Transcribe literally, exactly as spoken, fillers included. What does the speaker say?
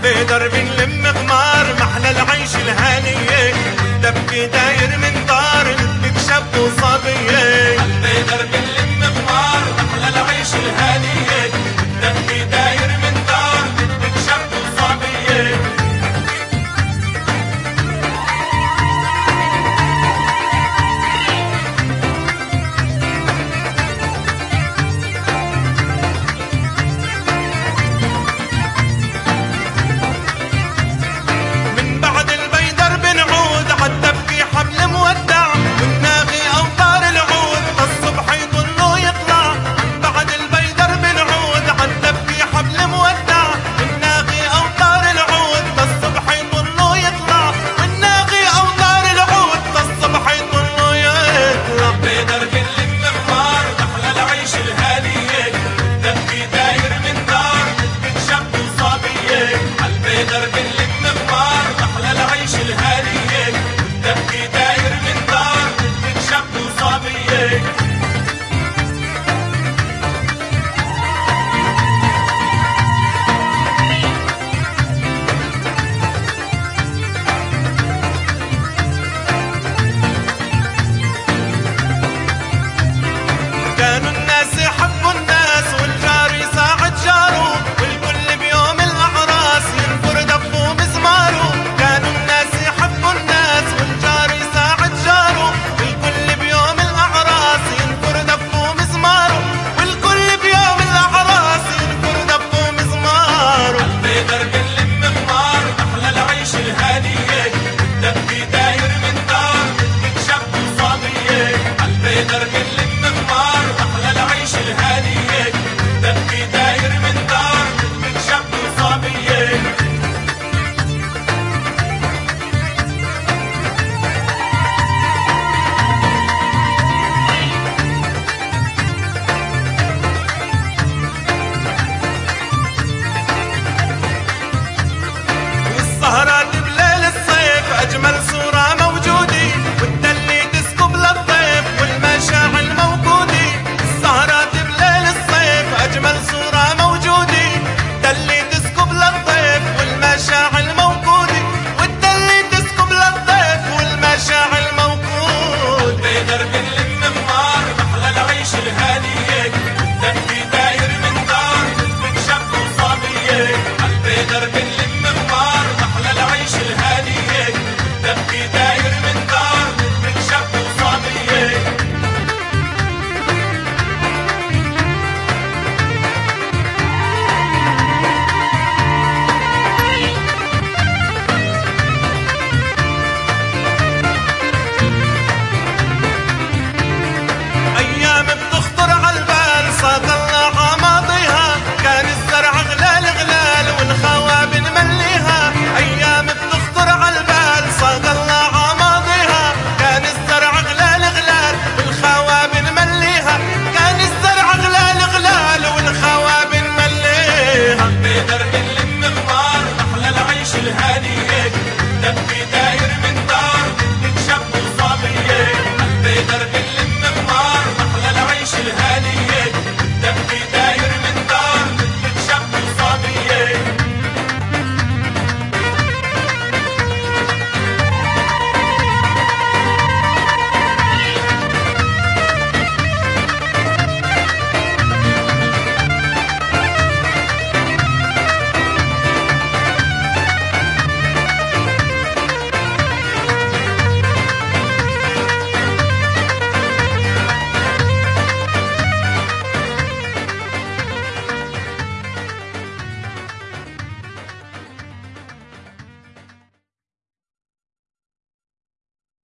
بدرب نلم غمار محلى العيش الهانية، والدبكة داير من دار نثبت شاب وصبية. بدرب نلم غمار محلى العيش الهانية، والدبكة داير من دار نثبت شاب وصبية. سهرات بليل الصيف أجمل صورة موجودة، والدلي تسكب للضيف والمشاعل موجودة. السهرات بليل الصيف أجمل صورة موجودة، والدلي تسكب للضيف والمشاعل موجودة، والدلي تسكب للضيف والمشاعل موجودة. بدرب نلم غمار محلى العيش الهانية، والدبكة داير من دار نثبت شاب وصبية.